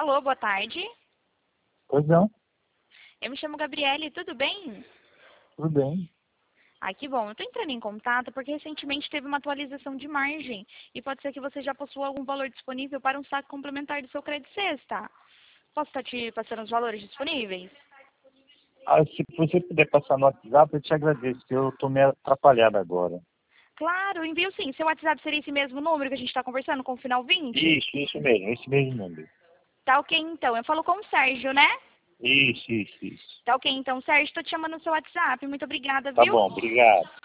Alô, boa tarde. Pois não, Eu me chamo Gabriele, tudo bem? tudo bem. Ai, que bom. Eu tô entrando em contato porque recentemente teve uma atualização de margem e pode ser que você já possua algum valor disponível para um saque complementar do seu crédito sexta. Posso estar te passando os valores disponíveis? Se você puder passar no WhatsApp, eu te agradeço, que eu tô meio atrapalhado agora. Claro, envio sim. Seu WhatsApp seria esse mesmo número que a gente está conversando com o final 20? Isso mesmo, esse mesmo número. Tá ok então. Eu falo com o Sérgio, né? Isso. Tá ok então, Sérgio. Tô te chamando no seu WhatsApp. Muito obrigada, Tá viu? bom, obrigado.